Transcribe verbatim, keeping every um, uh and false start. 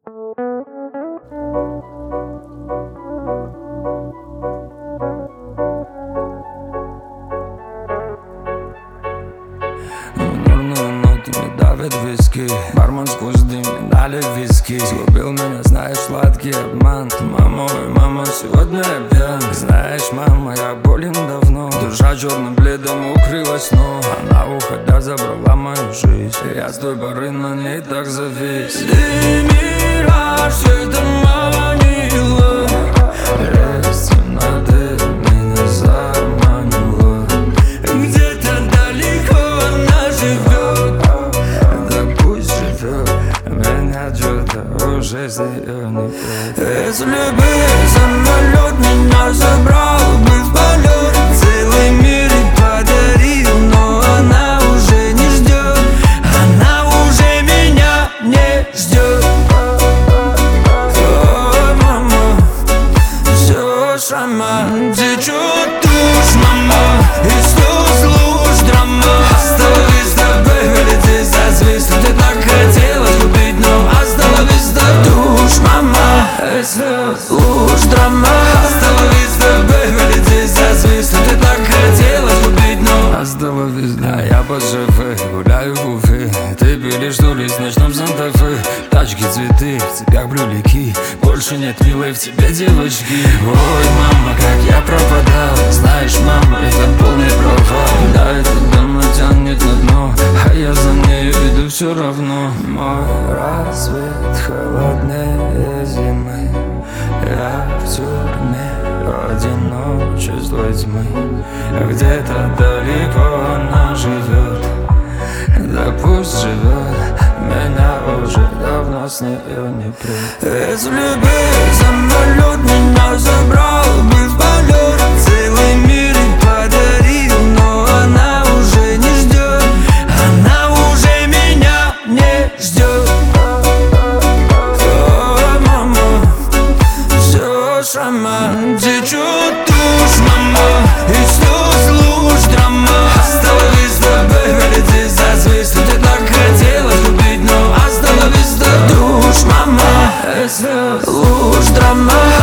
Нурные ноты не давят виски, бармен сквозь дым не налив виски. Сгубил меня, знаешь, сладкий обман. Мама, ой, мама, сегодня я пьян. Знаешь, мама, я болен давно. Душа черным бледом укрылась, но она, уходя, забрала мою жизнь. Я с той поры на ней так завис. Ты мираж, все это манило. Лес темноты меня заманила. Где-то далеко она живет, да пусть живет. Меня что-то уже с нее не прет. Если бы самолет меня забрал бы в полет, целый мир и подарил, но она уже не ждет, она уже меня не ждет. Ой, мама, все сама течет душ, мама, и слез луж драма. Осталась с тобой, вылети за звезд. Ты так хотела любить, но осталась с тобой. Душ, мама, и слез луж драма. Осталась с тобой, вылети за звезд. Ты так хотела любить, но осталась, да. Я под шофе, гуляю в Уфе. Ты пилишь турист в ночном Санта-Фе. Тачки, цветы, в цепях блюлики. Больше нет милой в тебе девочки. Ой, мама, как я пропадал. Знаешь, мама, это полный провал. Да, этот дом тянет на дно, а я за нею иду все равно. Мой рассвет холоднее зимы. Я в тюрьме одиночестве злой тьмы. Где-то далеко она живет, да пусть живет. Меня уже давно с нее не прет. Если бы самолет меня забрал бы в полет, целый мир и подарил, но она уже не ждет, она уже меня не ждет. Ой, мама, все сама течет душ, мама, и слез луж драма. Осталась с тобой, вылети за звезд. Ты так хотела любить, но осталась с тобой. Душ, мама, и слез луж драма.